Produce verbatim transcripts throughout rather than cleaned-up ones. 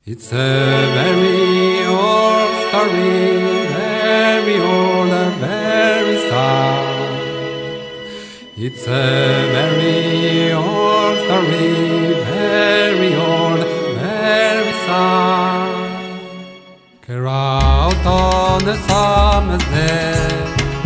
It's a very old story, very old and very sad. It's a very old story, very old, very sad. Care out on the summer's day,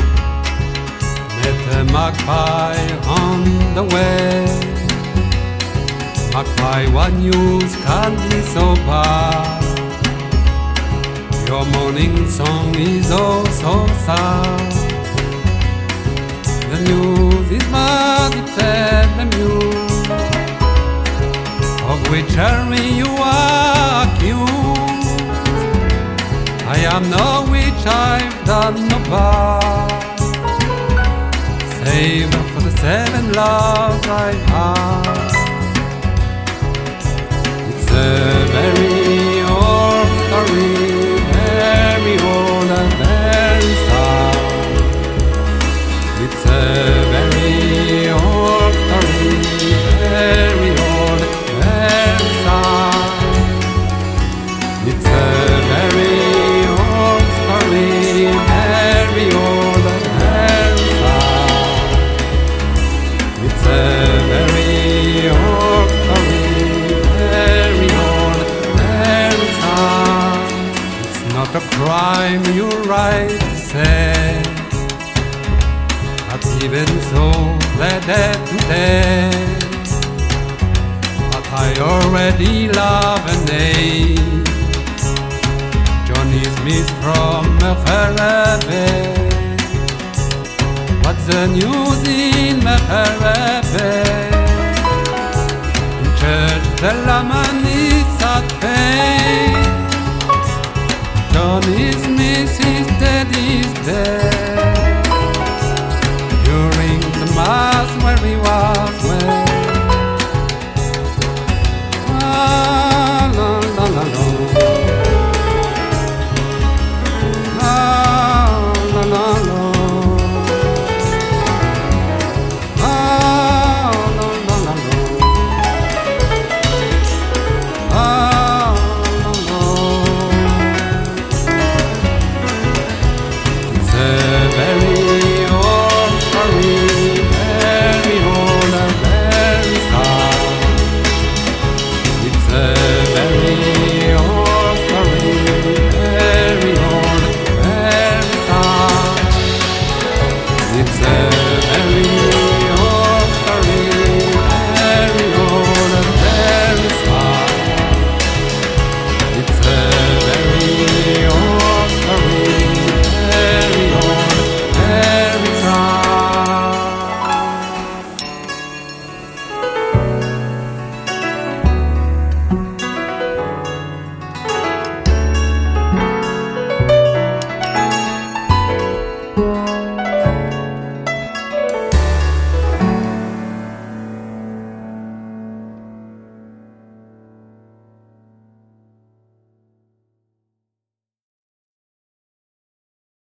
met a magpie on the way. Magpie, what news can be so bad? Your morning song is oh so sad. The news is mad, it's the news of which Harry you are accused. I am no witch, I've done no bad, save for the seven loves I've had. It's a very old story, very old and very sad. It's a very old story, very old, very sad. It's a very old story, very old and very sad. It's a very old story, very old, very sad. It's not a crime, you're right to say, but even so, they're dead today. But I already love a name, Johnny Smith from Mecherebe. What's the news in Mecherebe? In church the Laman is at faith. Johnny Smith is dead, is dead. During the mass where he was,